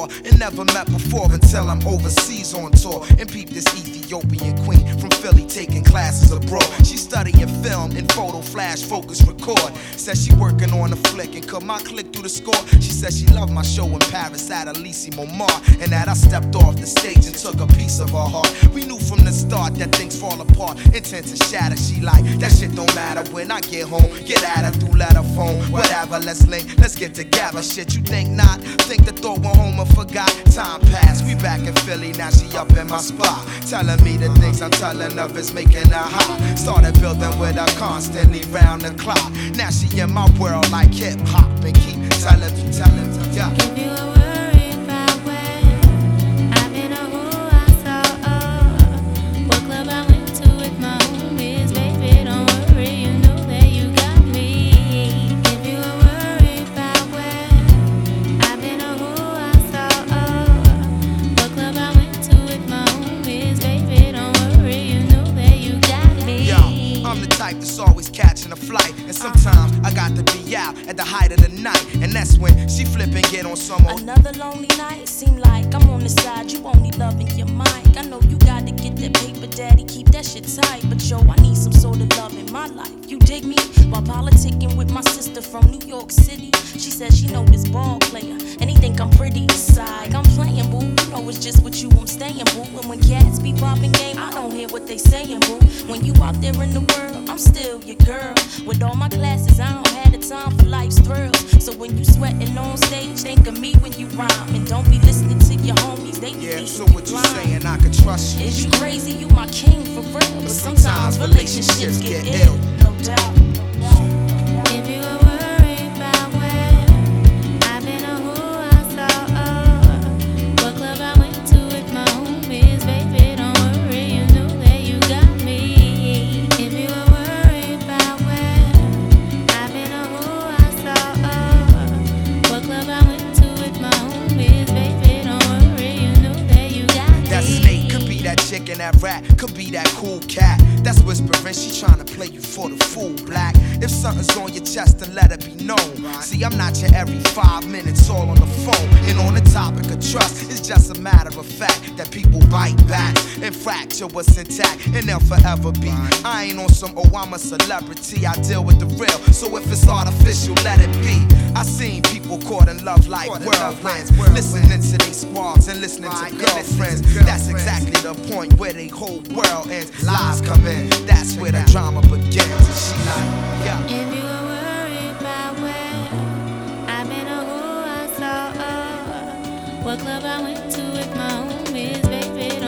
before and never met before until I'm overseas on tour and peep this Ethiopian queen from Philly taking classes abroad. She studying film and photo flash focus record. Says she working on a flick and cut my click through the score. She says she loved my show in Paris at Elysée Montmartre and that I stepped off the stage and took a piece of her heart. We knew from the start that things fall apart, intent to shatter. She like, that shit don't matter when I get home. Get at her through letter phone, whatever, let's link, let's get together. Shit, you think not? Think the thought went home and forgot. Time passed, we back in Philly, now she up in my spot, telling me the things I'm telling her is making her hot. Started building with her constantly round the clock. Now she in my world like hip hop and keep telling me, yeah. If you were worried about where I've been or who I saw, what club I went to with my homies, baby, don't worry, you know that you got me. If you were worried about where I've been or who I saw, what club I went to with my homies, baby, don't worry, you know that you got me. Yo, I'm the type that's always catching a flight, and sometimes I got to be out at the height of the night, and that's when she flip and get on some more. Another lonely night, seem like I'm on the side, you only loving your mic. I know you gotta get that paper, daddy, keep that shit tight, but yo, I need some sort of love in my life. You dig me? While politicking with my sister from New York City, she says she know this ball player, and he think I'm pretty. Side, I'm playing, boo. You know it's just with you I'm staying, boo. And when cats be popping game, I don't hear what they saying, boo. When you out there in the world, I'm still your girl. With all my classes, I don't have the time for life's thrills. So when you sweating on stage, think of me when you rhyme, and don't be listening to your homies. They be So what you saying? I can trust you? Is you crazy? You my king for real. But sometimes relationships get ill, no doubt. If you were worried about where I've been or who I saw, what club I went to with my homies, baby, don't worry, you know that you got me. If you were worried about where I've been or who I saw, what club I went to with my homies, baby, don't worry, you know that you got me. That snake could be that chick and that rat, could be that cool cat that's whispering, she tryna play you for the fool, black. If something's on your chest, then let it be known. See, I'm not your every 5 minutes all on the phone. And on the topic of trust, it's just a matter of fact that people bite back and fracture what's intact, and they'll forever be. I ain't on some, oh, I'm a celebrity, I deal with the real. So if it's artificial, let it be. I seen people caught in love like whirlwinds, listening to they squads and listening to girlfriends. That's exactly the point where they whole world ends. Lies come in, that's where the drama begins. And she like, yeah. If you were worried about where I've been or who I saw, what club I went to with my homies, baby,